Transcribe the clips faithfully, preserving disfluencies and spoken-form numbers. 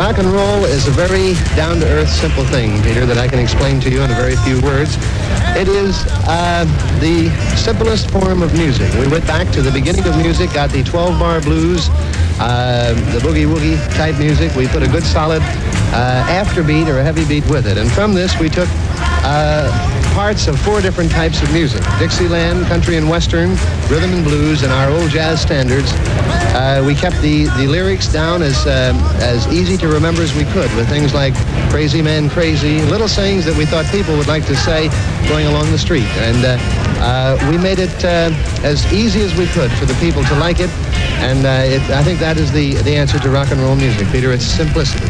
Rock and roll is a very down-to-earth, simple thing, Peter, that I can explain to you in a very few words. It is uh, the simplest form of music. We went back to the beginning of music, got the twelve-bar blues, uh, the boogie-woogie type music. We put a good solid uh, afterbeat or a heavy beat with it. And from this, we took uh, parts of four different types of music: Dixieland, country and western, rhythm and blues, and our old jazz standards. Uh, we kept the, the lyrics down as uh, as easy to remember as we could, with things like "Crazy Man, Crazy," little sayings that we thought people would like to say going along the street. And uh, uh, we made it uh, as easy as we could for the people to like it. And uh, it, I think that is the, the answer to rock and roll music, Peter. It's simplicity.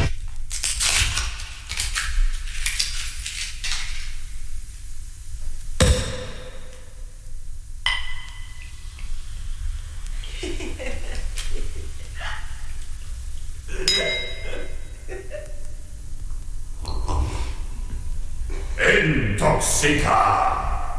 Intoxica.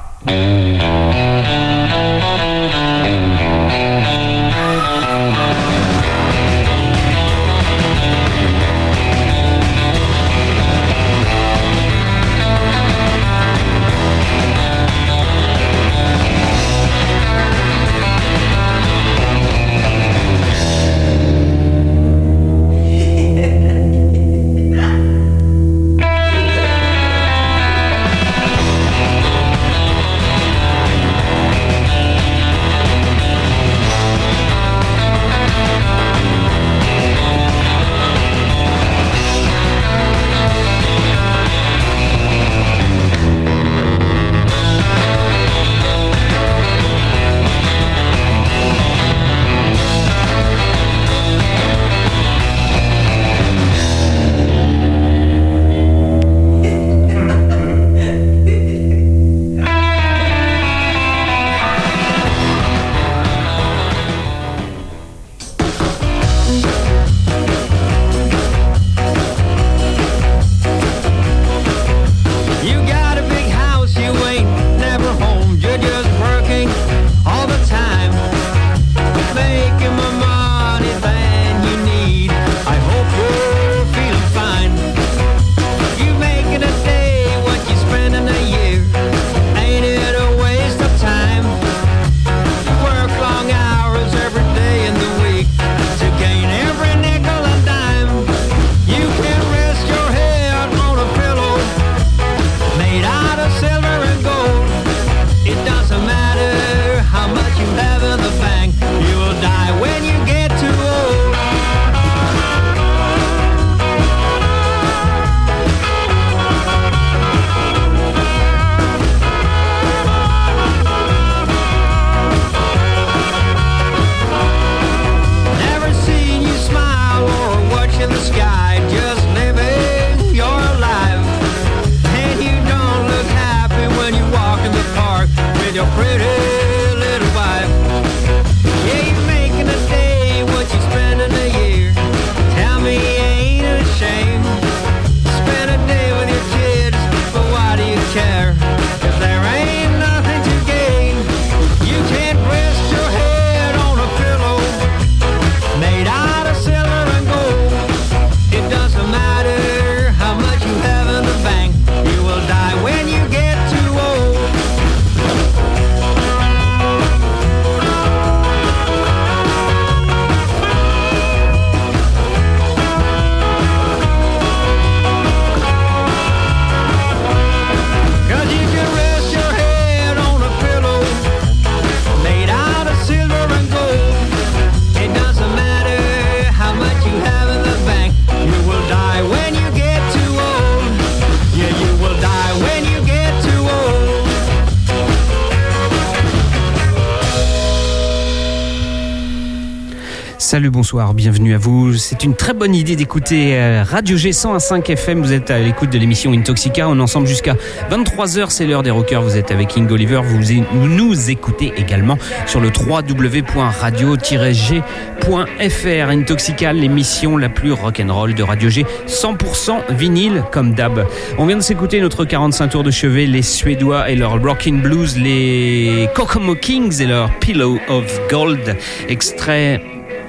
Salut, bonsoir, bienvenue à vous. C'est une très bonne idée d'écouter Radio G cent un virgule cinq F M. Vous êtes à l'écoute de l'émission Intoxica. On est ensemble jusqu'à vingt-trois heures, c'est l'heure des rockers. Vous êtes avec King Oliver. Vous nous écoutez également sur le w w w point radio tiret g point f r. Intoxica, l'émission la plus rock'n'roll de Radio G, cent pour cent vinyle comme d'hab. On vient de s'écouter notre quarante-cinq tours de chevet, les Suédois et leur Rockin' Blues, les Kokomo Kings et leur Pillow of Gold, extrait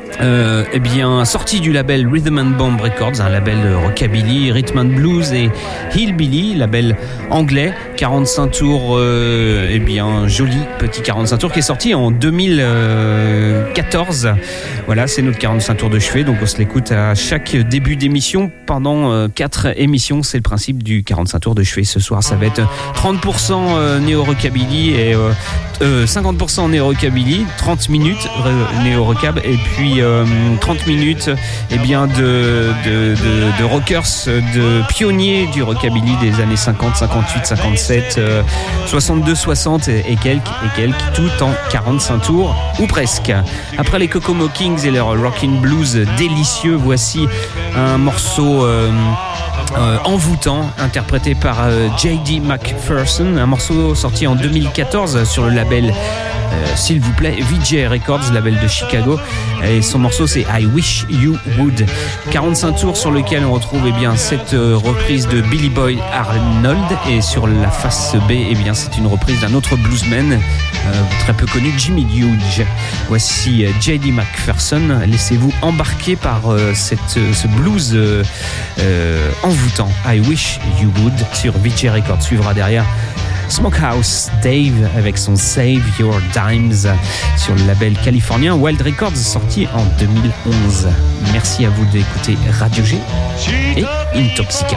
Euh, eh bien, sorti du label Rhythm and Bomb Records, un label de rockabilly, rhythm and blues et hillbilly, label anglais, quarante-cinq tours, euh, eh bien, joli petit quarante-cinq tours qui est sorti en deux mille quatorze. Voilà, c'est notre quarante-cinq tours de chevet, donc on se l'écoute à chaque début d'émission pendant euh, quatre émissions. C'est le principe du quarante-cinq tours de chevet. Ce soir, ça va être trente pour cent néo-rockabilly et euh, euh, cinquante pour cent néo-rockabilly, trente minutes néo-rockab et puis euh, trente minutes eh bien, de, de, de, de rockers, de pionniers du rockabilly des années cinquante, cinquante-huit, cinquante-sept, euh, soixante-deux, soixante et, et quelques, et quelques, tout en quarante-cinq tours, ou presque. Après les Kokomo Kings et leur rockin' blues délicieux, voici un morceau euh, euh, envoûtant, interprété par euh, J D McPherson, un morceau sorti en deux mille quatorze sur le label Euh, s'il vous plaît, V J Records, label de Chicago, et son morceau c'est I Wish You Would. quarante-cinq tours sur lequel on retrouve eh bien, cette euh, reprise de Billy Boy Arnold, et sur la face B, eh bien, c'est une reprise d'un autre bluesman euh, très peu connu, Jimmy Huge. Voici euh, J D McPherson, laissez-vous embarquer par euh, cette, euh, ce blues euh, euh, envoûtant. I Wish You Would sur V J Records. Suivra derrière Smokehouse Dave avec son Save Your Dimes sur le label californien Wild Records, sorti en deux mille onze. Merci à vous d'écouter Radio G et Intoxica.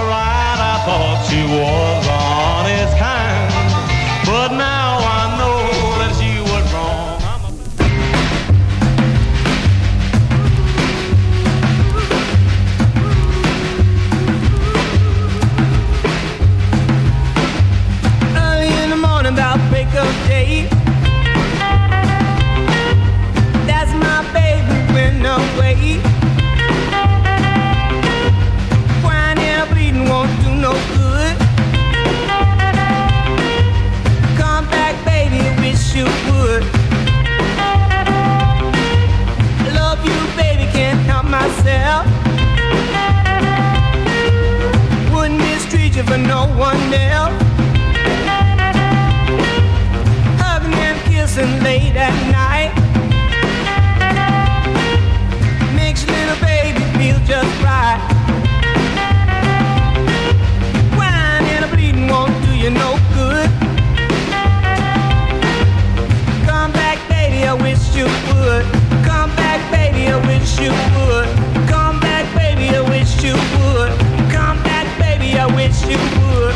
About break of day, that's my baby went away. Crying and bleeding won't do no good. Come back, baby, wish you would. Love you, baby, can't help myself. Wouldn't mistreat you for no one else. And late at night makes your little baby feel just right. Crying and a bleeding won't do you no good. Come back, baby, I wish you would. Come back, baby, I wish you would. Come back, baby, I wish you would. Come back, baby, I wish you would.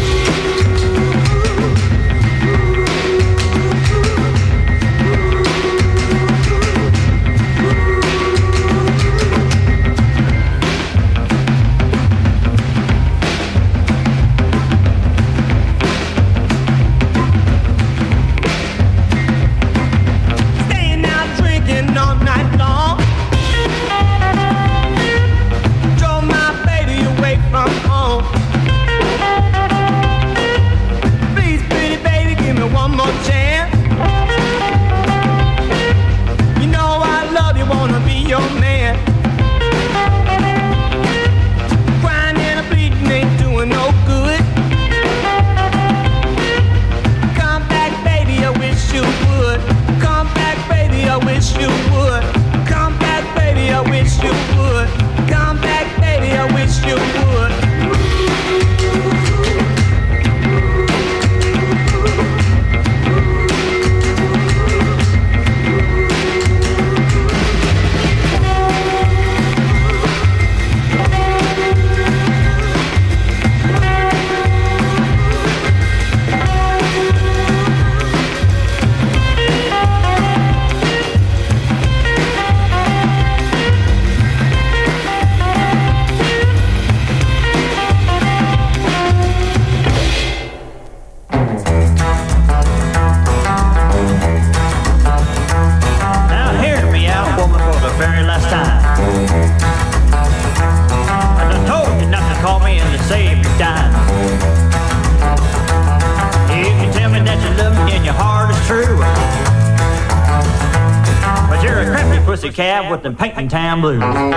Cab with the Painting Town Blues. One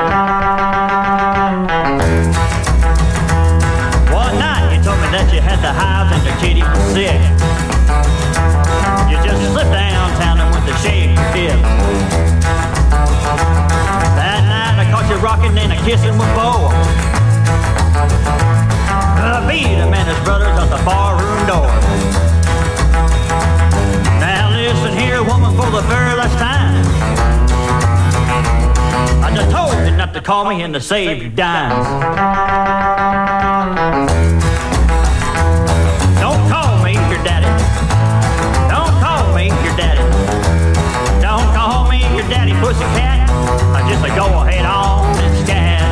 night you told me that you had the hives and your kitty was sick. You just slipped downtown and went to shave your hip. and kissing with Bo. Uh, beat him and his brothers at the barroom door. Now listen here, woman, for the very last time. I just told you not to call me and to save your dimes. Don't call me your daddy. Don't call me your daddy. Don't call me your daddy, pussycat. I just go ahead on and scat.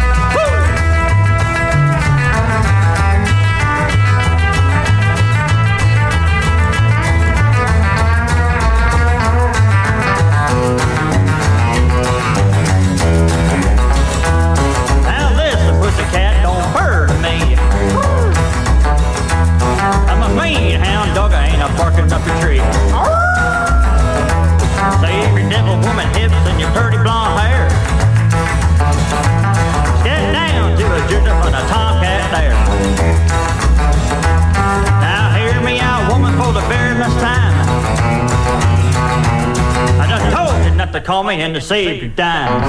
Now listen, pussycat, don't burn me. I'm a mean hound dog, I ain't a barking up your tree. Save your devil woman hips and your dirty blonde hair. Get down to a ginger from a tomcat there. Now hear me out, woman, for the very last time. I just told you not to call me and to save your dimes.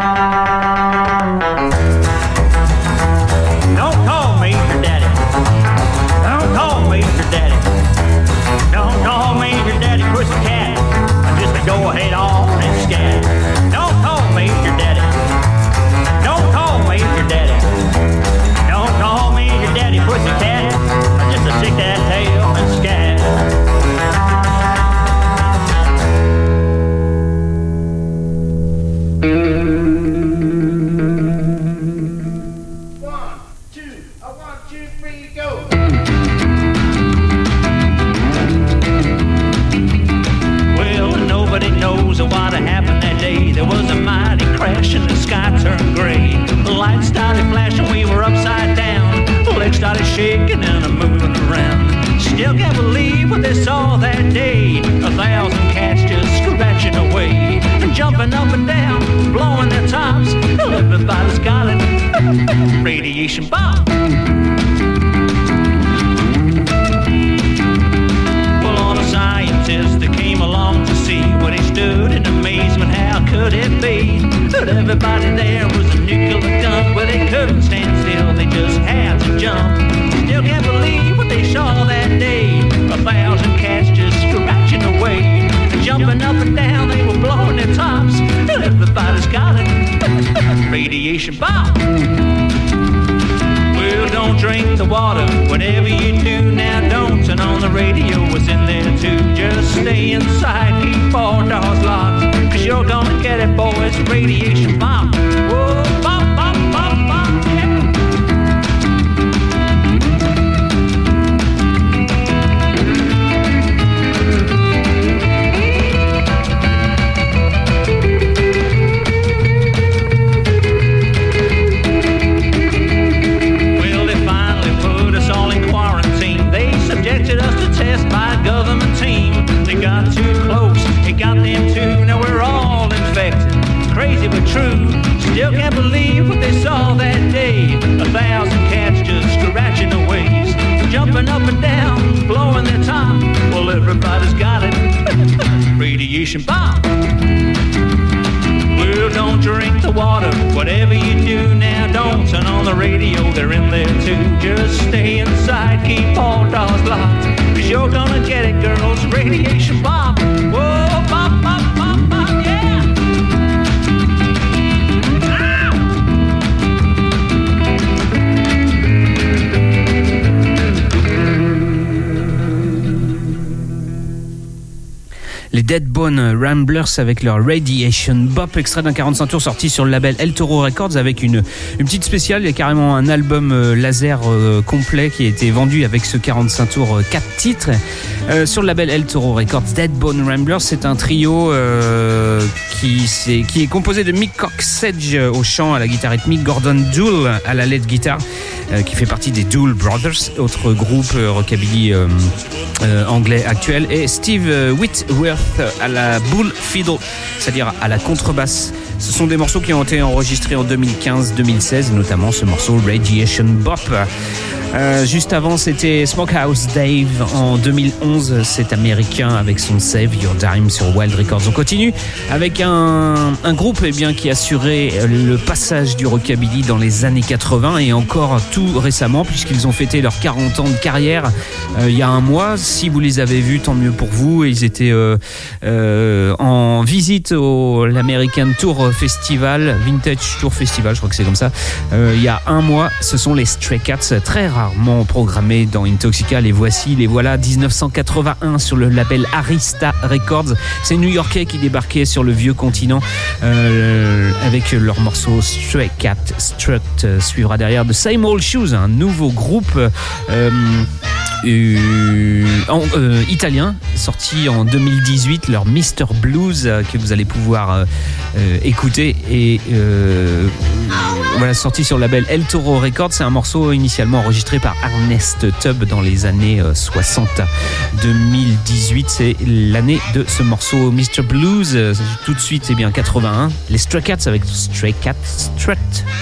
Don't call me your daddy. Don't call me your daddy. Don't call me your daddy, pussycat. I just go ahead on and scat. Don't call me your daddy. Don't call me your daddy. Don't call me your daddy, pussycat. I just stick that tail and scat. One, two, a one, two, three, go. Well, nobody knows what happened that day. There was a mighty crash and the sky turned gray. The lights started flashing, we were upside down. The legs started shaking and I'm moving around. Still can't believe what they saw that day. A thousand cats just scratching away and jumping up and down, blowing their tops. Everybody's got it. Radiation bomb. Well, all the scientists that came along to see what he stood in amazement. How could it be that everybody there was a nuclear gun? Well, they couldn't stand still, they just had to jump. Still can't believe what they saw that day. A thousand cats just scratching away and jumping up and down, they were blowing their tops. Everybody's got it. Radiation bomb. Well, don't drink the water, whatever you do now, don't turn on the radio, it's in there too. Just stay inside, keep all doors locked, cause you're gonna get it, boys, radiation bomb. Whoa, bop, bop, bop, bop, yeah. Subjected us to test by a government team. They got too close, it got them too. Now we're all infected, crazy but true. Still can't believe what they saw that day. A thousand cats just scratching away, jumping up and down, blowing their top. Well, everybody's got it. Radiation bomb. Well, don't drink the water, whatever you do now, don't turn on the radio, they're in there too. Just stay inside, keep all doors locked, cause you're gonna get it, girls, radiation bomb. Whoa, pop, pop, pop, pop, yeah. Les Dead Bone Ramblers avec leur Radiation Bop, extrait d'un quarante-cinq tours sorti sur le label El Toro Records avec une, une petite spéciale. Il y a carrément un album euh, laser euh, complet qui a été vendu avec ce quarante-cinq tours, euh, quatre titres euh, sur le label El Toro Records. Dead Bone Ramblers, c'est un trio euh, qui, c'est, qui est composé de Mick Coxsedge au chant, à la guitare rythmique, Gordon Dool à la lead guitare, euh, qui fait partie des Dool Brothers, autre groupe euh, rockabilly euh, euh, anglais actuel, et Steve Whitworth à la bull fiddle, c'est-à-dire à la contrebasse. Ce sont des morceaux qui ont été enregistrés en deux mille quinze deux mille seize, notamment ce morceau Radiation Bop. Euh, juste avant, c'était Smokehouse Dave en deux mille onze, cet américain avec son Save Your Dime sur Wild Records. On continue avec un, un groupe eh bien, qui assurait le passage du rockabilly dans les années quatre-vingts et encore tout récemment, puisqu'ils ont fêté leurs quarante ans de carrière euh, il y a un mois. Si vous les avez vus, tant mieux pour vous. Ils étaient euh, euh, en visite au l'American Tour Festival, Vintage Tour Festival, je crois que c'est comme ça, euh, il y a un mois. Ce sont les Stray Cats, très rarement programmés dans Intoxica. Les voici, les voilà, dix-neuf cent quatre-vingt-un sur le label Arista Records. C'est New-Yorkais qui débarquaient sur le vieux continent euh, avec leur morceau Stray Cat Strut. Euh, suivra derrière The Same Old Shoes, un nouveau groupe euh, euh, en, euh, italien sorti en deux mille dix-huit, leur mister Blues euh, que vous allez pouvoir euh, euh, écouter et euh, voilà, sorti sur le label El Toro Records. C'est un morceau initialement enregistré par Ernest Tubb dans les années euh, soixante. deux mille dix-huit, c'est l'année de ce morceau mister Blues. Euh, tout de suite, c'est bien quatre-vingt-un. Les Stray Cats avec Stray Cat Strut.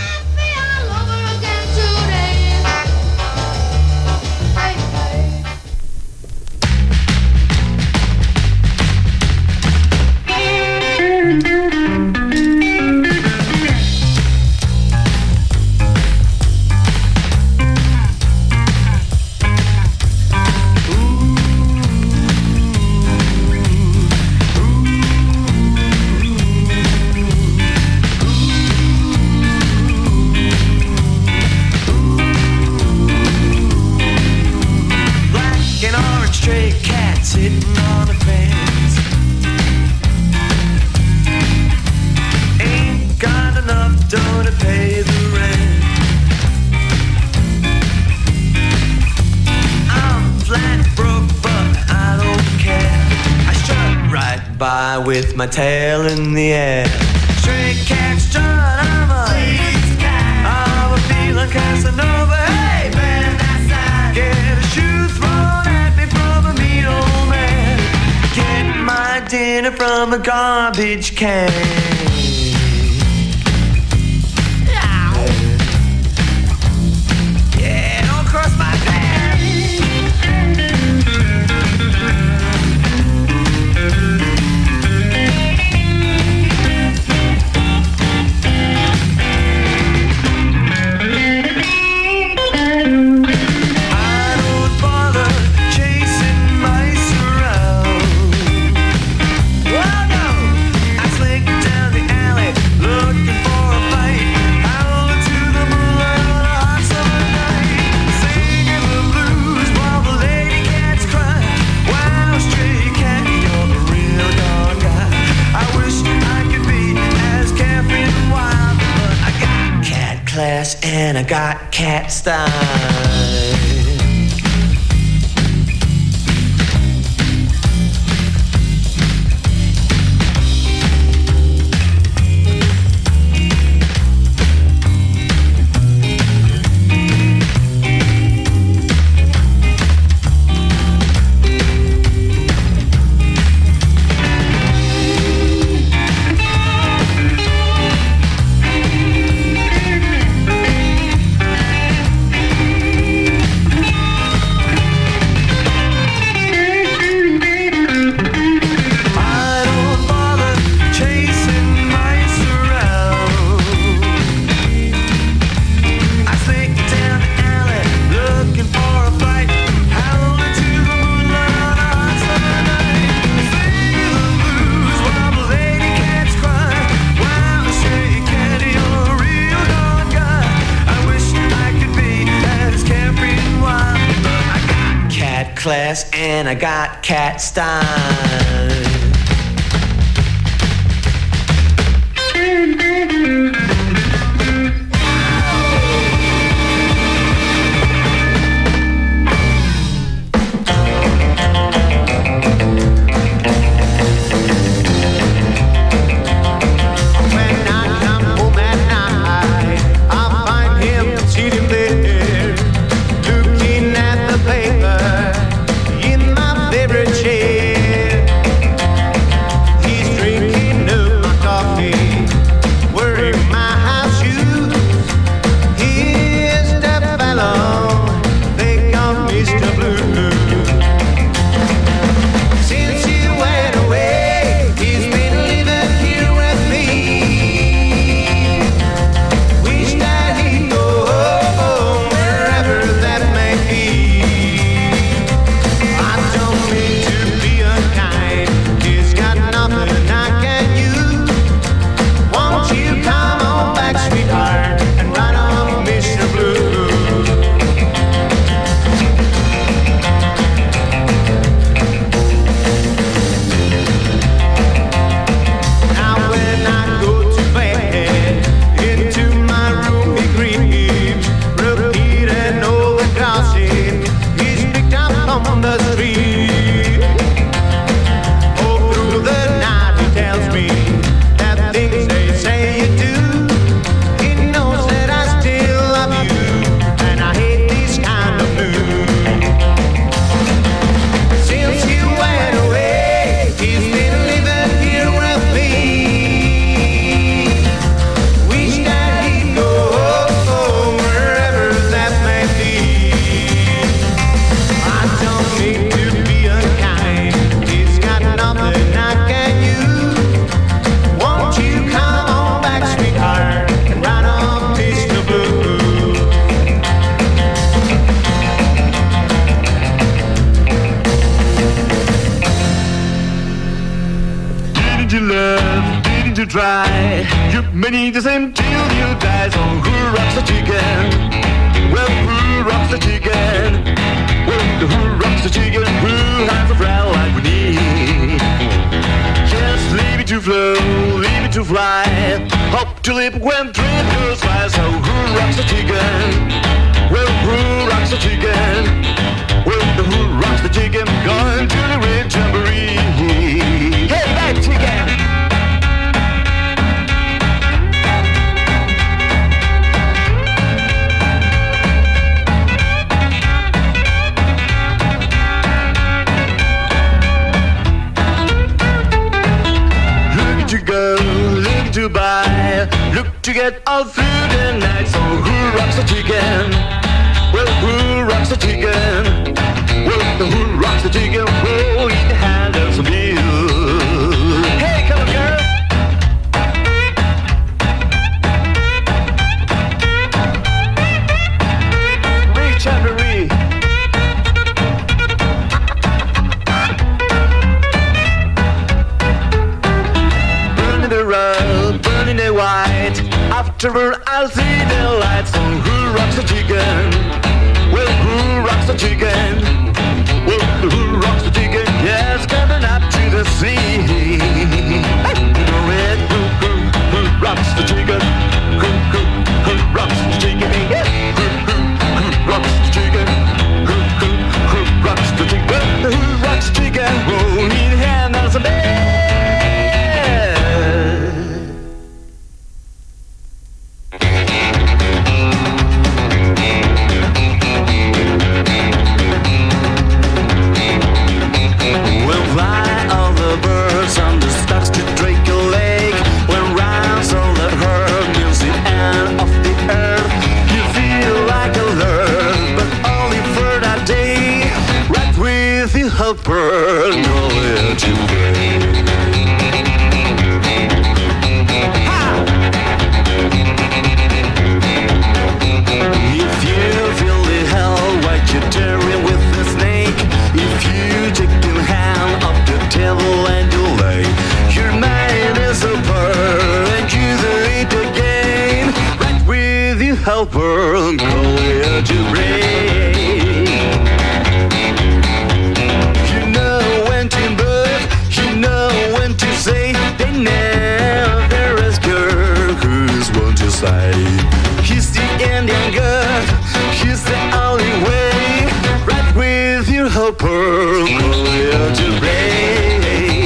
With my tail in the air, stray cat strut, I'm a please cat. I'm a feeling Casanova. Hey man, that's that. Get a shoe thrown at me from a mean old man. Get my dinner from a garbage can. Yeah, don't cross my path. And I got cat style. Class and I got cat style. Looking at the paper in my favorite chair. Didn't you love? Didn't you try? You may need the same till you die. So who rocks the chicken? Well, who rocks the chicken? Well, who rocks the chicken? Who has a friend like we need? Just leave it to flow, leave it to fly. Hop to lip when dream goes by. So who rocks the chicken? Well, who rocks the chicken? Well, who rocks the chicken? Going to the red jamboree. Hey, that chicken! To go, look to buy, look to get all through the night. So who rocks the chicken? Well, who rocks the chicken? Well, who rocks the chicken? Oh, eat the hand of some beer. Hey, come on, girl. Reach and reach. Burning the white. Afterward I'll see the lights. So who rocks the chicken? Well, who rocks the chicken? Well, who rocks the chicken? Yes, coming up to the sea. Hey, the red, who, who, who rocks the chicken? Who, who, who rocks the chicken? Yeah. Who, who, who rocks the chicken? Who, who, who rocks the chicken? Well, who rocks the chicken? Oh, need a hand on some bed. Helper, knowledge and brain. If you feel the hell, why you tearing with the snake? If you take the hand of the devil and you lay, your mind is a bird and you do it again. Right with you, helper, knowledge and brain. Say they never ask her who's one to say. He's the Indian girl, he's the only way. Right with your helper, go to rain.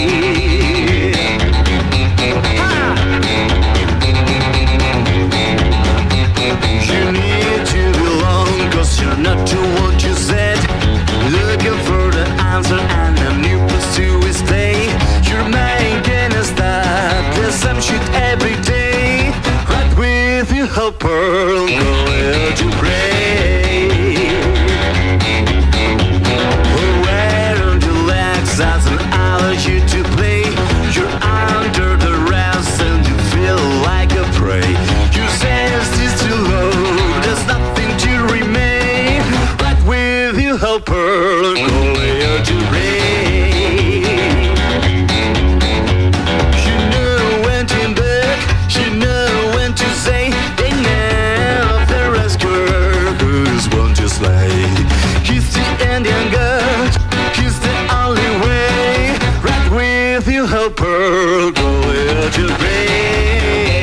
You need to belong, cause you're not to what you said. Looking for the answer and a new place to stay. You're making a stop, there's some shit every day. Right with you, helper, go to pray. Where on your legs doesn't allow you to play. You're under the rest and you feel like a prey. Your sense is too low, there's nothing to remain. Right with you, helper, go to pray. He's the Indian girl, he's the only way. Right with you, helper, go to pray.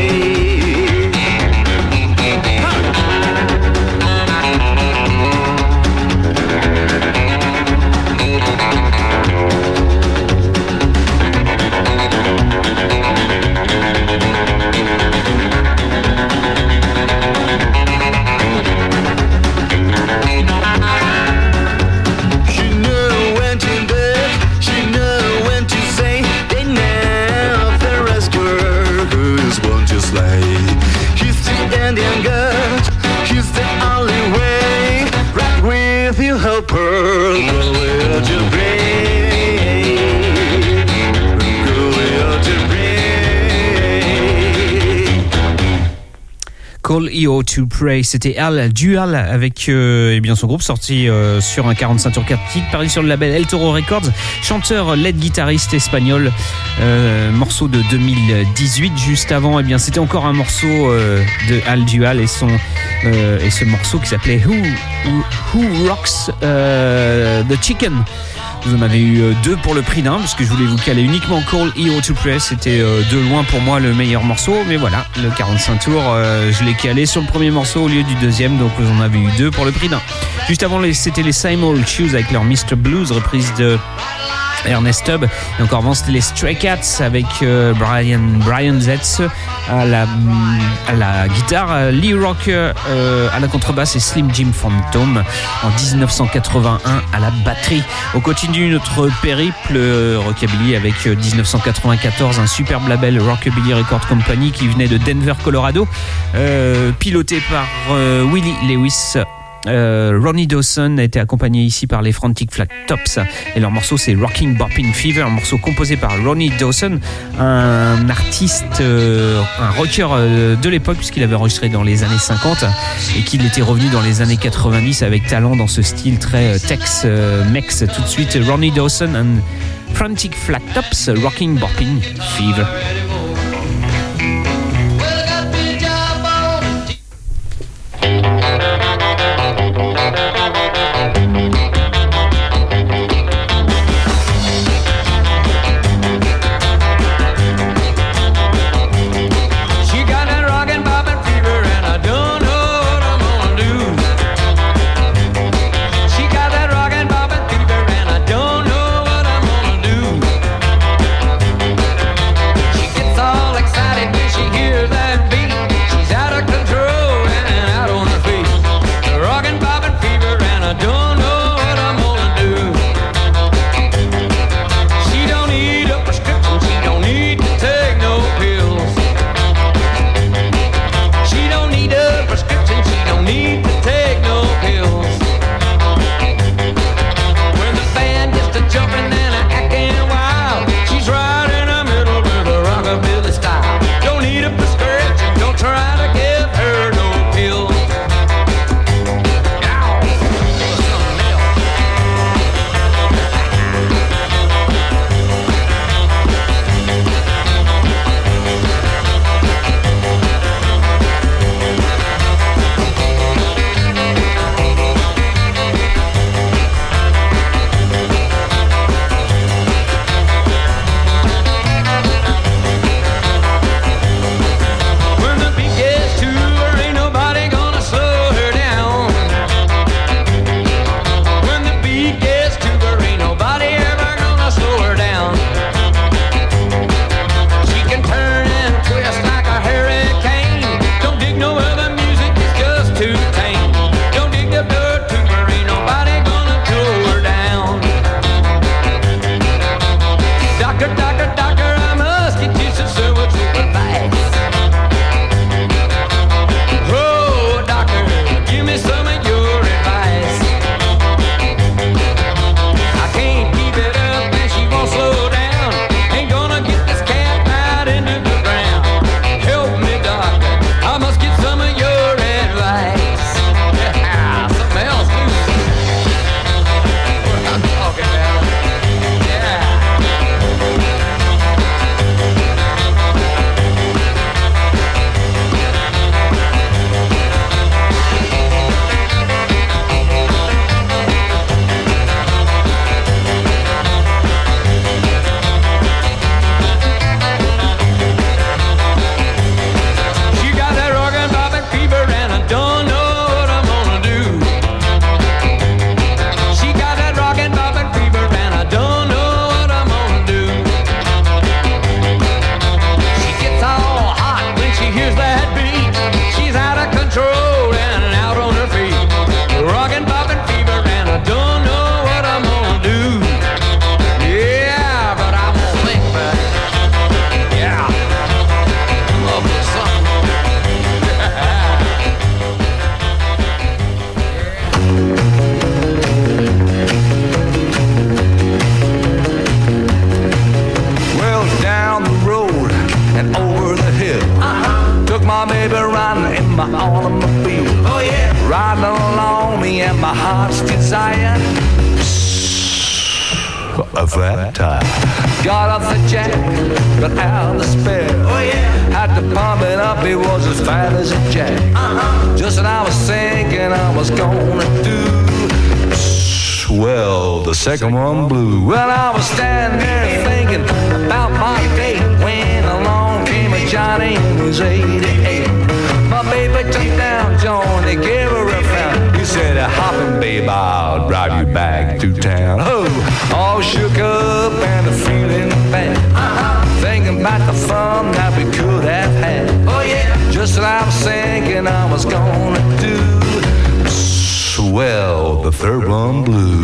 Indian girl, he's the only way. Right with you, helper, go to pray. Go to pray. Call E O to Pray. C'était Al Dual avec euh, eh bien son groupe sorti euh, sur un quarante-cinq tours quatre titres, paru sur le label El Toro Records. Chanteur, lead guitariste espagnol. Euh, morceau de deux mille dix-huit. Juste avant, eh bien c'était encore un morceau euh, de Al Dual et son euh, et ce morceau qui s'appelait Who Who, Who Rocks euh, the Chicken. Vous en avez eu deux pour le prix d'un, parce que je voulais vous caler uniquement Call E O to Pray. C'était euh, de loin pour moi le meilleur morceau, mais voilà, le quarante-cinq tours, euh, je l'ai calé sur le premier morceau au lieu du deuxième, donc vous en avez eu deux pour le prix d'un. Juste avant, c'était les Same Old Shoes avec leur mister Blues, reprise de Ernest Tubb. Et encore avant, c'était les Stray Cats avec euh, Brian, Brian Zetz à la, à la guitare, Lee Rocker euh, à la contrebasse et Slim Jim Phantom en dix-neuf cent quatre-vingt-un à la batterie. On continue notre périple euh, rockabilly avec euh, dix-neuf cent quatre-vingt-quatorze, un superbe label Rockabilly Record Company qui venait de Denver, Colorado, euh, piloté par euh, Willie Lewis. Euh, Ronnie Dawson a été accompagné ici par les Frantic Flat Tops et leur morceau c'est Rocking Boppin' Fever, un morceau composé par Ronnie Dawson, un artiste, euh, un rocker euh, de l'époque puisqu'il avait enregistré dans les années cinquante et qu'il était revenu dans les années quatre-vingt-dix avec talent dans ce style très euh, Tex euh, Mex. Tout de suite Ronnie Dawson and Frantic Flat Tops, Rocking Boppin' Fever. my baby riding in my automobile. Oh yeah, riding along me and my heart's desire. A flat tire. Got off the jack, got out the spare. Oh yeah, had to pump it up. It was as fat as a jack. Uh-huh. Just what I was thinking I was gonna do. Well, the second one blew. Well, I was standing there thinking about my date when along came a Johnny who was eighty-eight. My baby took down John, they gave her a frown. He said, hoppin' babe, I'll drive you back to town. Oh, all shook up and a feeling bad. Uh-huh. Thinking about the fun that we could have had. Oh yeah, just what I was thinking I was gonna do. Well, the third one blew.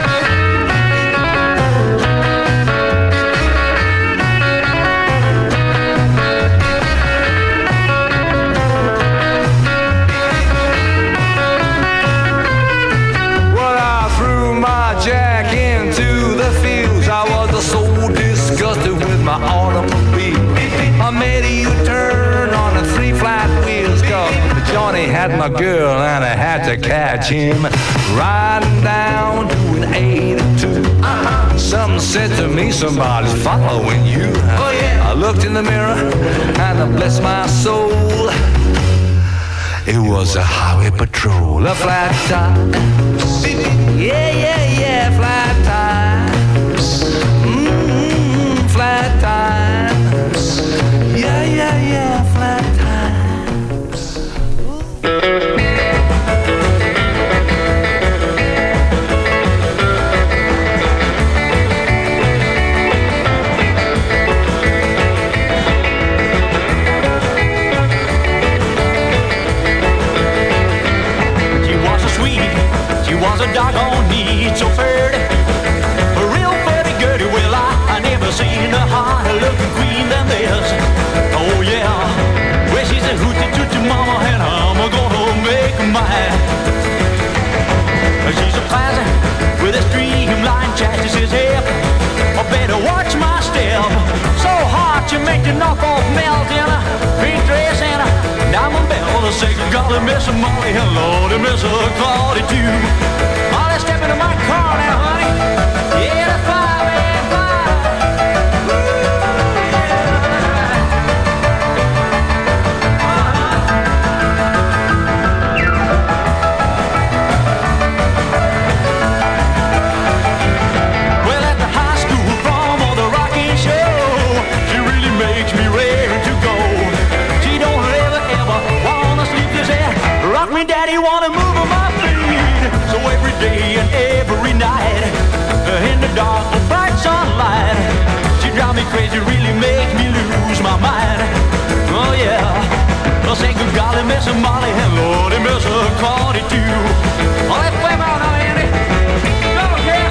My automobile, I made a U-turn on the three flat wheels, cause Johnny had my girl and I had to catch him riding down to an eighty-two. Uh-huh. Something said to me, somebody's following you. Oh yeah. I looked in the mirror and I blessed my soul. It was a highway patrol, a flat tire. Yeah, yeah, yeah, flat tire. Flat tires, yeah, yeah, yeah, flat tires. She was a sweet, she was a doggone neat, so pretty, a real pretty girl. Well, I I never seen a harder looking queen than this. Oh yeah, well she's a hootie tootie mama and I'm gonna make her mine. She's a classic with a streamlined chassis. She says, hey, I better watch my step. So hot you make the knockoff melt in a pink dress and a diamond bell. The second golly miss her Molly and Lordy miss her Claudia too. Oh, let's step into my car now, honey. Yeah, that's five and five. Daddy wanna move on my feet. So every day and every night, in the dark with bright sunlight, she drive me crazy, really makes me lose my mind. Oh yeah, I'll say good golly, Miss Molly, and Lordy, Miss Claudia too. Oh, let's play about now, Andy. Go, yeah.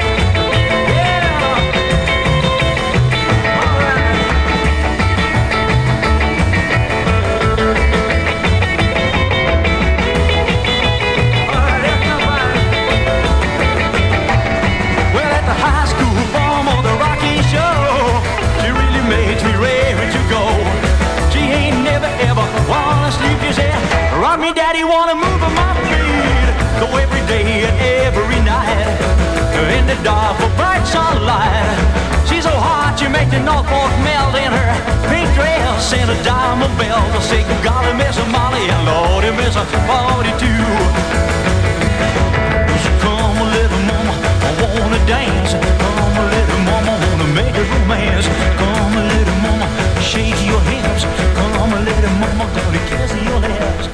Rock me, daddy, wanna move on my feet. Go every day and every night, in the dark for bright sunlight. She's so hot, you make the Norfolk melt in her pink dress and a diamond bell. To say, golly, Miss Molly, and Lordy, Miss forty-two. So come a little mama, I wanna dance. Come a little mama, I wanna make a romance. Come a little mama, shake your hips. Come a little mama, gonna kiss your lips.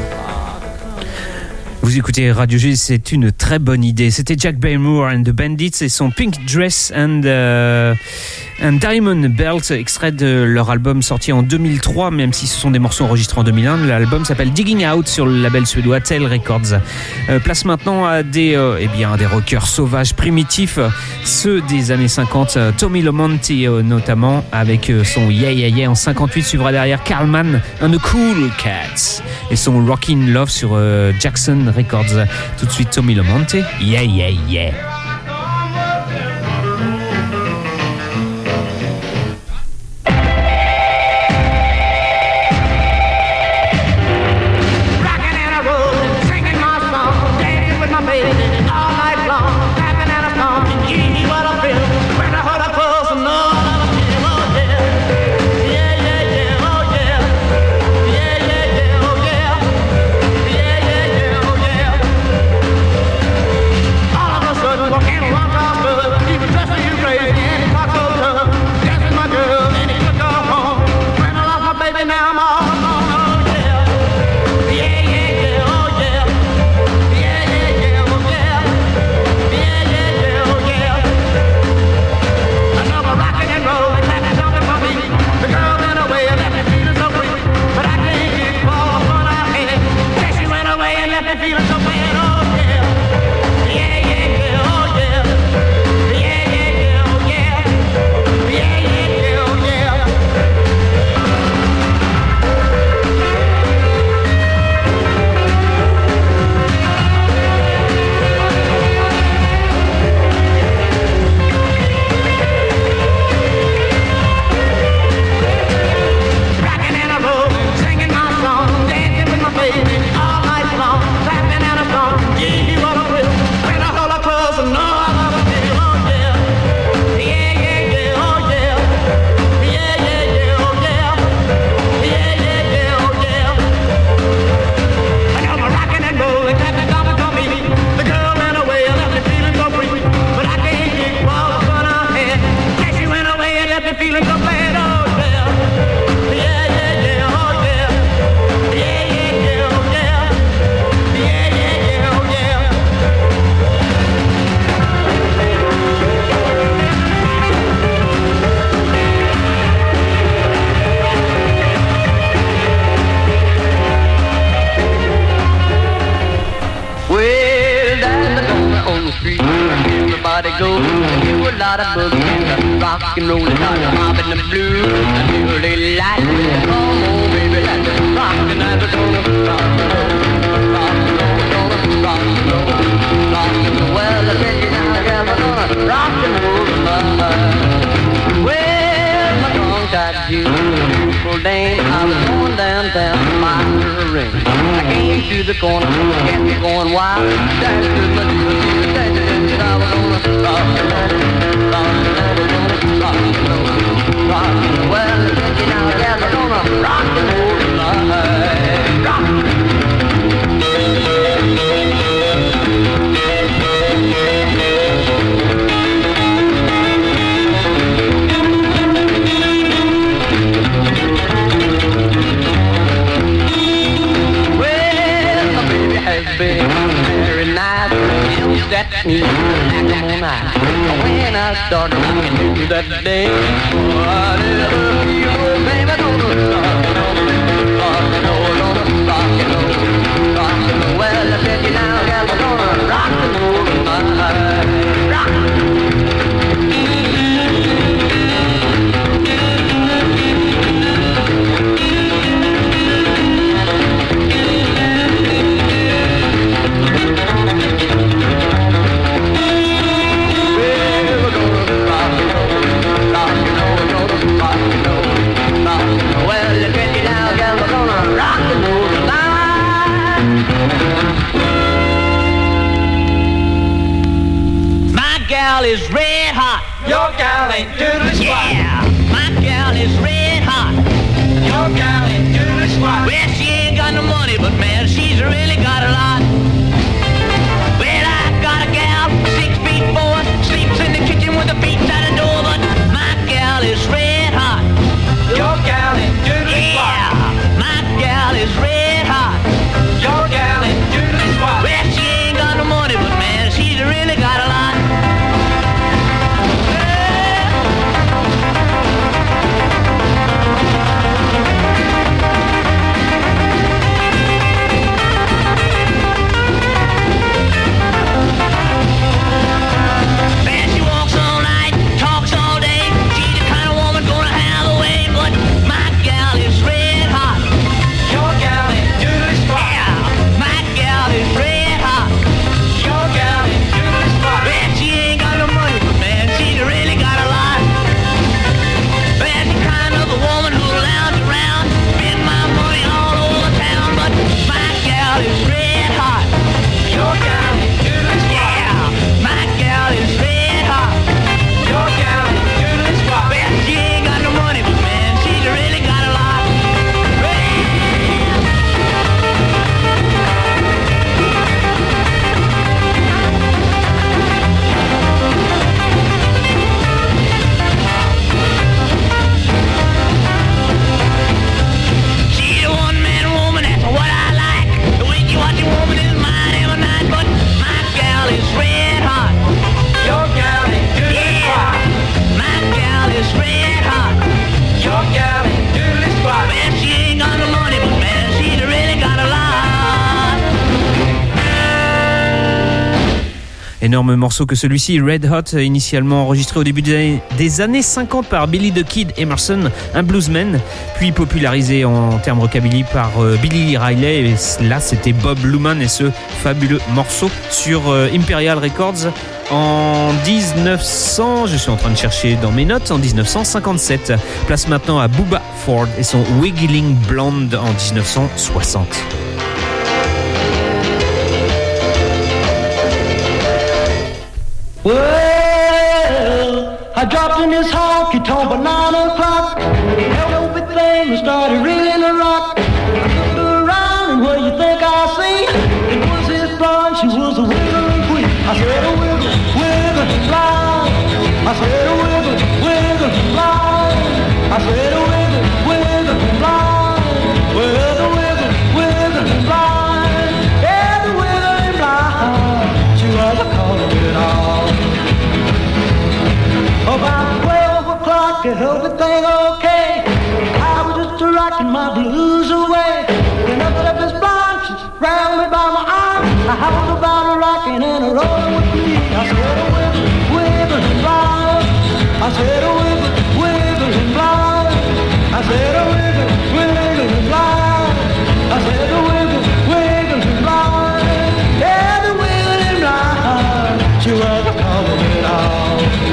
Vous écoutez Radio G, c'est une très bonne idée. C'était Jack Barrymore and the Bandits et son Pink Dress and, uh, and Diamond Belt, extrait de leur album sorti en deux mille trois, même si ce sont des morceaux enregistrés en deux mille un. L'album s'appelle Digging Out sur le label suédois Tail Records. Euh, place maintenant à des, euh, eh bien, des rockers sauvages primitifs, ceux des années cinquante, euh, Tommy Lomonte euh, notamment, avec euh, son Yeah Yeah Yeah en cinquante-huit, suivra derrière Carlman and the Cool Cats et son Rockin' Love sur euh, Jackson Records. Tout de suite Tommy Lomonte, Yeah Yeah Yeah. now I'm all alone, oh yeah. Yeah, yeah, yeah, oh yeah. Yeah, yeah, yeah, oh yeah. Yeah, yeah, yeah, oh yeah. Another rockin' and rollin', that's something for me. The girl went away and left me feeling so free. But I can't get far from her head. Yeah, she went away and left me feeling so bad, oh yeah. Yeah, yeah, yeah, oh yeah. Yeah, yeah, yeah, oh yeah. Yeah, yeah, yeah, oh yeah. Rockin' and a rollin', singing my song, dancing with my baby all night long, clapping and a song, gee, what a thrill. When I hold her close, I know I love her still, oh yeah. Yeah, yeah, yeah, oh yeah. Yeah, yeah, yeah, oh yeah. Yeah, yeah, yeah, oh yeah. I know my rockin' and rollin', clapping, stomping for me. The girl ran away and left me feeling so free, but I can't get walls on her head. Yeah, she went away and left me feeling so bad, oh yeah. Yeah, yeah, yeah, oh yeah. Yeah, yeah, yeah, oh yeah. Yeah, yeah, yeah, oh yeah. Well, there's a corner on the street where everybody goes to do a lot of boogie and rock and roll and rock and hop in the blues. And you really like it. Come on, baby, let's rock the night. We're gonna rock and roll, rock and roll, we're gonna rock and roll, rock and roll. Well, I tell you now, girl, we're gonna rock and roll tonight. Well, my tongue-tied Jew, beautiful dame, I was going downtown to buy her a ring. I came to the corner, get me going wild. That's just my deal, deal, that's it. I was gonna rock and roll, rock and roll, we're gonna rock and roll, rock and roll. Well, I tell you now, girl, we're gonna rock and roll tonight. Rock. Has been very nice. It's that sweet, like I'm on ice. When I started to do that dance, whatever feel, baby, gonna rock and roll, rock and roll, gonna rock and roll, rock and roll. Well, I said you now, girl, we're gonna rock and roll tonight. Rock. Is red hot. Your gal ain't doodly squat. Yeah, my gal is red hot. Your gal ain't doodly squat. Well, she ain't got no money, but man, she's really got a lot. Well, I got a gal, six feet four, sleeps in the kitchen with her feet out the door, but my gal is red hot. Your gal ain't doodly squat. Yeah, my gal is red hot. Your gal ain't doodly squat. Well, she ain't got no money, but man, she's really got a lot. Énorme morceau que celui-ci, Red Hot, initialement enregistré au début des, des années cinquante par Billy the Kid Emerson, un bluesman, puis popularisé en termes rockabilly par euh, Billy Riley. Et là, c'était Bob Luman et ce fabuleux morceau sur euh, Imperial Records en dix-neuf cents, je suis en train de chercher dans mes notes, en dix-neuf cent cinquante-sept. Place maintenant à Bubba Ford et son Wiggling Blonde en dix-neuf cent soixante. Well, I dropped in this honky-tonk by nine o'clock. Everything started reeling to rock. I looked around and what you think I see? It was this blonde, she was a wiggling queen. I said a wiggle, wiggle, fly. I said a wiggle, wiggle, fly. I said a wiggle, wiggle, fly. Well, the wiggle, wiggle, fly. Yeah, the wiggle and fly. She was a calling it all. About twelve o'clock, everything okay. I was just rocking my blues away. Then up stepped this blonde, she grabbed me by my arm. I was about a rocking and a rolling with me. I said a wiggle, wiggle and fly. I said a wiggle, wiggle and fly. I said a wiggle, wiggle and fly. I said a wiggle, wiggle and fly. Yeah, the wiggle and fly. She was a calling it all.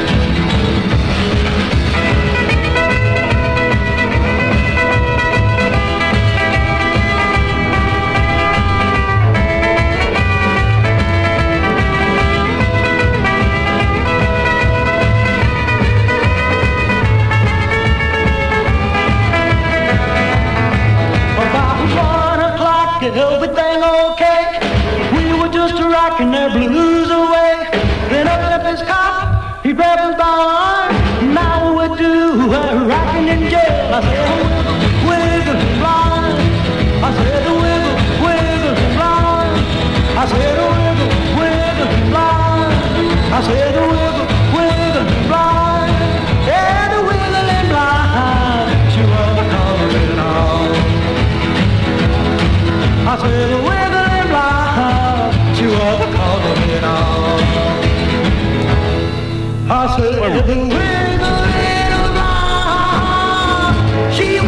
Everything okay. We were just rocking their blues away. Then up stepped his cop, he grabbed us by our arm. Now we do a rocking in jail. I said, wiggle, wiggle, fly. I said, wiggle, wiggle, fly. I said, wiggle, wiggle, fly. I said, wiggle, wiggle, fly. Yeah, the wiggle and fly. She was calling it all. I said the wiggle and fly, she was a calling it all. I said the wiggle and fly, she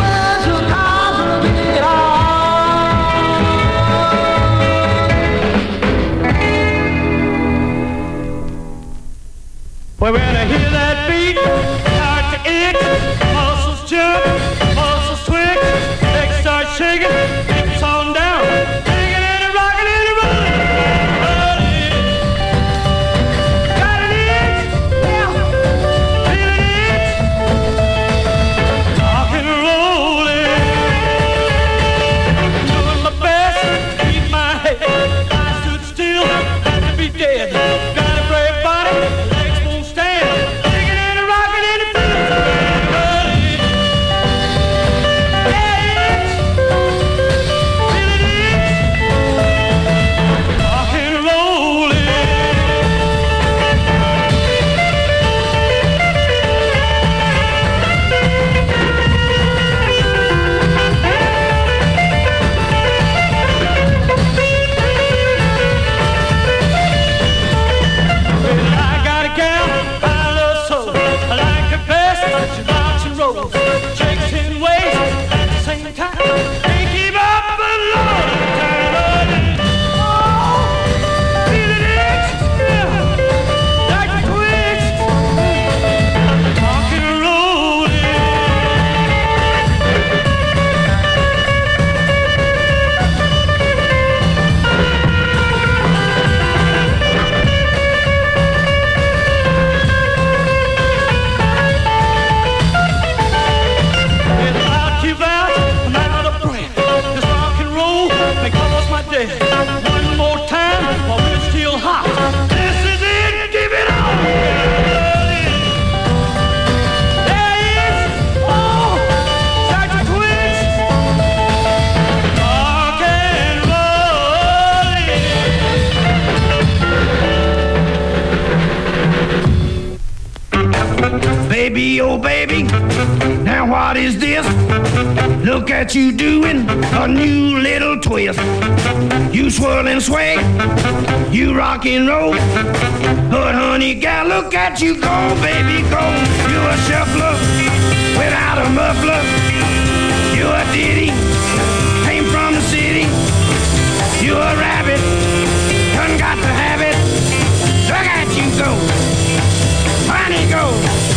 oh baby, now what is this? Look at you doing a new little twist. You swirl and sway, you rock and roll. But honey gal, look at you go, baby, go. You're a shuffler without a muffler. You're a ditty, came from the city. You're a rabbit, done got to have it. Look at you go, honey go.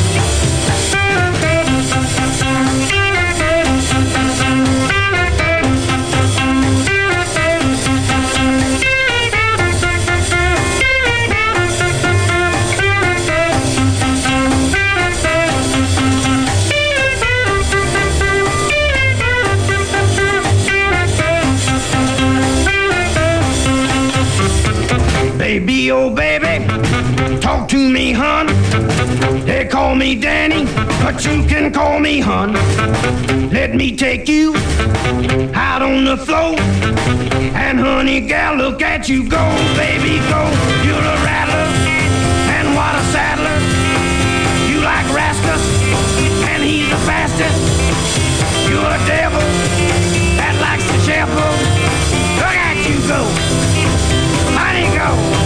Baby, oh baby, talk to me, hon. They call me Danny, but you can call me hon. Let me take you out on the floor. And honey gal, look at you go, baby, go. You're a rattler, and what a saddler. You like Rastus, and he's the fastest. You're a devil that likes to shuffle. Look at you go, honey go.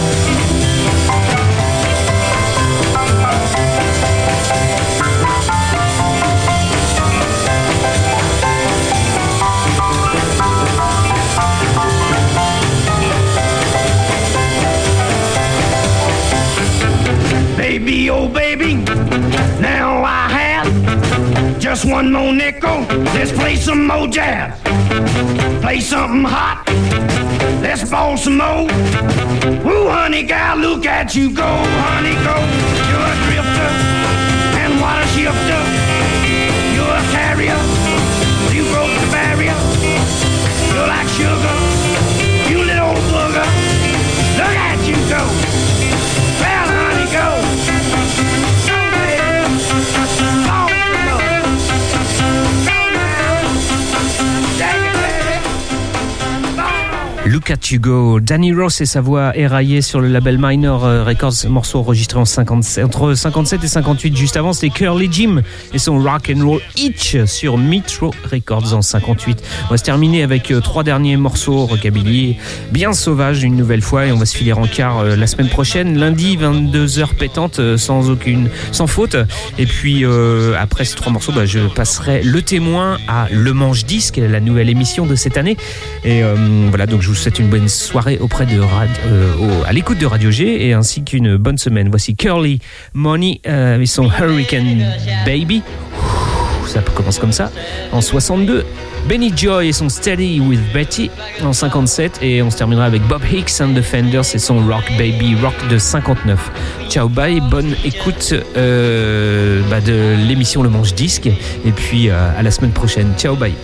Baby, oh baby, now I have just one more nickel. Let's play some more jazz. Play something hot. Let's ball some more. Woo, honey gal, look at you go, honey go. You're a drifter, and what a shifter. You're a carrier, you broke the barrier. You're like sugar, you little old booger. Look at you go. Well, honey, go. Go, baby. Ball some more. Go now. Take it, baby. Ball. Look at you go. Danny Ross et sa voix éraillée sur le label Minor Records, morceau enregistré en cinquante-sept, entre cinquante-sept et cinquante-huit. Juste avant, c'était Curly Jim et son Rock and Roll Itch sur Metro Records en cinquante-huit. On va se terminer avec euh, trois derniers morceaux rockabilly bien sauvages une nouvelle fois, et on va se filer en quart euh, la semaine prochaine, lundi vingt-deux heures pétantes, euh, sans aucune, sans faute. Et puis euh, après ces trois morceaux, bah, je passerai le témoin à Le Manche Disque, la nouvelle émission de cette année. Et euh, voilà, donc je vous souhaite une bonne soirée auprès de Rad, euh, au, à l'écoute de Radio G, et ainsi qu'une bonne semaine. Voici Curly Money euh, et son Hurricane Baby. Ça commence comme ça en soixante-deux. Benny Joy et son Steady with Betty en cinquante-sept, et on se terminera avec Bob Hicks and the Fenders et son Rock Baby Rock de cinquante-neuf. Ciao, bye, bonne écoute euh, bah de l'émission Le Manche Disque, et puis euh, à la semaine prochaine. Ciao, bye.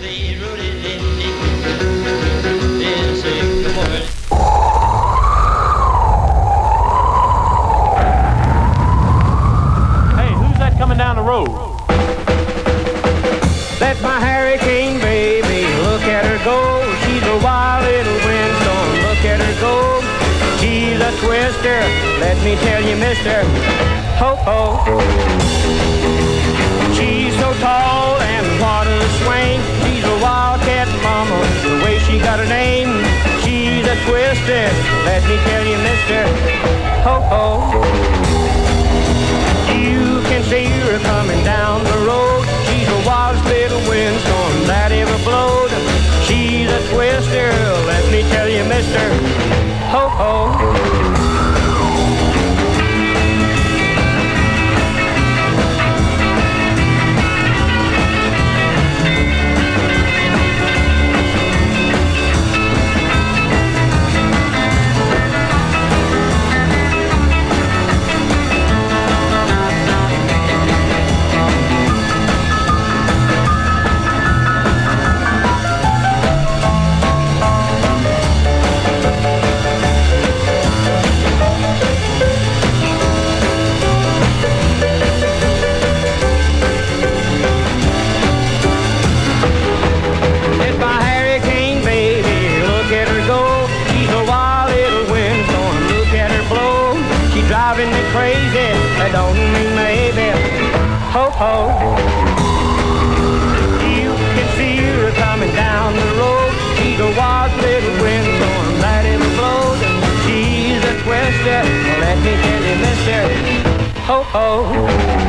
Down the road. That's my hurricane baby, look at her go. She's a wild little windstorm, look at her go. She's a twister, let me tell you, mister. Ho ho. She's so tall and what a swing. She's a wildcat mama, the way she got her name. She's a twister, let me tell you, mister. Ho ho. You can see her coming down the road. She's the wildest little windstorm that ever blowed. She's a twister, let me tell you, mister. Ho ho. ho. You can see her coming down the road. She's a wild little windstorm that it blows. She's a twister, let me tell you, mister, ho ho.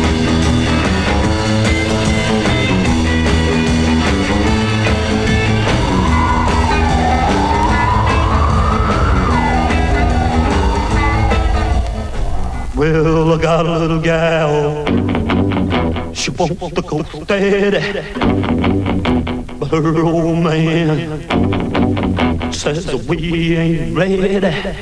Well, I got a little gal, she wants to go steady, but her old man says that we ain't ready.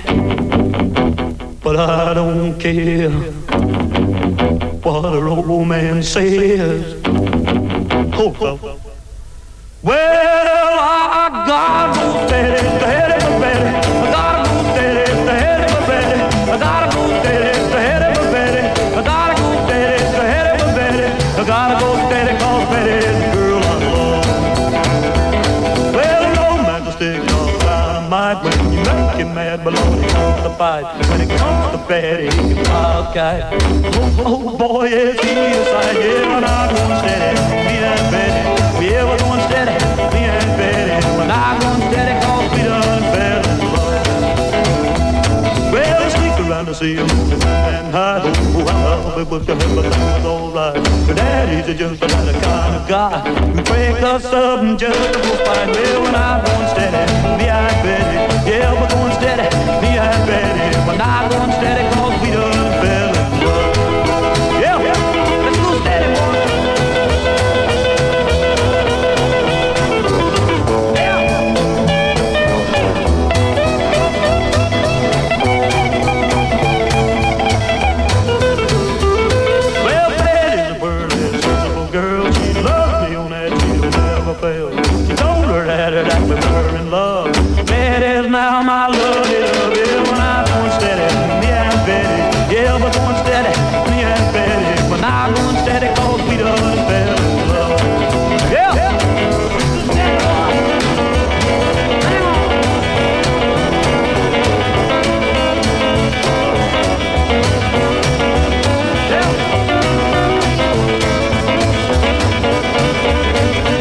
But I don't care what her old man says. Oh, well, well I gotta go steady, steady, steady. I gotta go steady, steady, steady. I gotta go steady, steady, steady. I gotta go steady, steady, steady. I gotta go steady, cause Betty is the girl I love. Well, no man's a stick on dynamite when you make him mad, but Lord, he comes to fight. When it comes to Betty, he can wild guy. Oh, oh boy, yes, he is. I yeah, when I'm going steady, me and Betty. We ever going steady, me and Betty. When I'm going steady, cause we done fell in love. Well, I sneak around to see him and hide. Oh, I love it with your head, but that's alright. But Daddy's just another kind of guy who break us up and just to go fight. Well, when I'm going steady, me and Betty. Yeah, we're going steady, me and Betty. When I'm going steady, cause we done fell in love. Yeah, let's go steady, boy. She told her that her that we were in love. Betty's now my love, love, yeah, when I'm going steady, me and Betty. Yeah, we're going steady, me and Betty. When I'm going steady, cause we done fell in love. Yeah, yeah.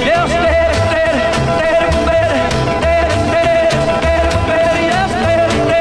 Steady, steady, steady, steady, steady, steady, steady, steady, yes, steady.